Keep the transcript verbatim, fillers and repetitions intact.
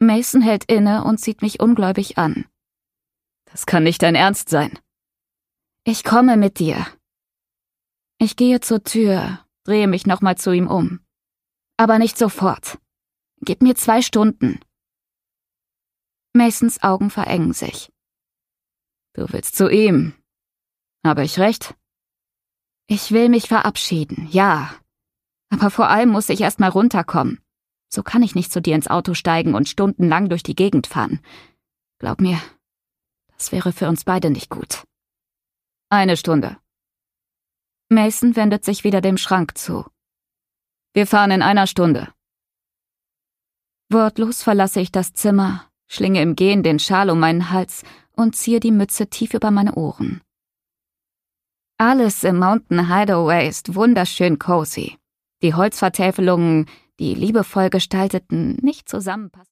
Mason hält inne und sieht mich ungläubig an. Das kann nicht dein Ernst sein. Ich komme mit dir. Ich gehe zur Tür, drehe mich nochmal zu ihm um. Aber nicht sofort. Gib mir zwei Stunden. Masons Augen verengen sich. Du willst zu ihm. Habe ich recht? Ich will mich verabschieden, ja. Aber vor allem muss ich erst mal runterkommen. So kann ich nicht zu dir ins Auto steigen und stundenlang durch die Gegend fahren. Glaub mir, das wäre für uns beide nicht gut. Eine Stunde. Mason wendet sich wieder dem Schrank zu. Wir fahren in einer Stunde. Wortlos verlasse ich das Zimmer, schlinge im Gehen den Schal um meinen Hals und ziehe die Mütze tief über meine Ohren. Alles im Mountain Hideaway ist wunderschön cozy. Die Holzvertäfelungen, die liebevoll gestalteten, nicht zusammenpassen.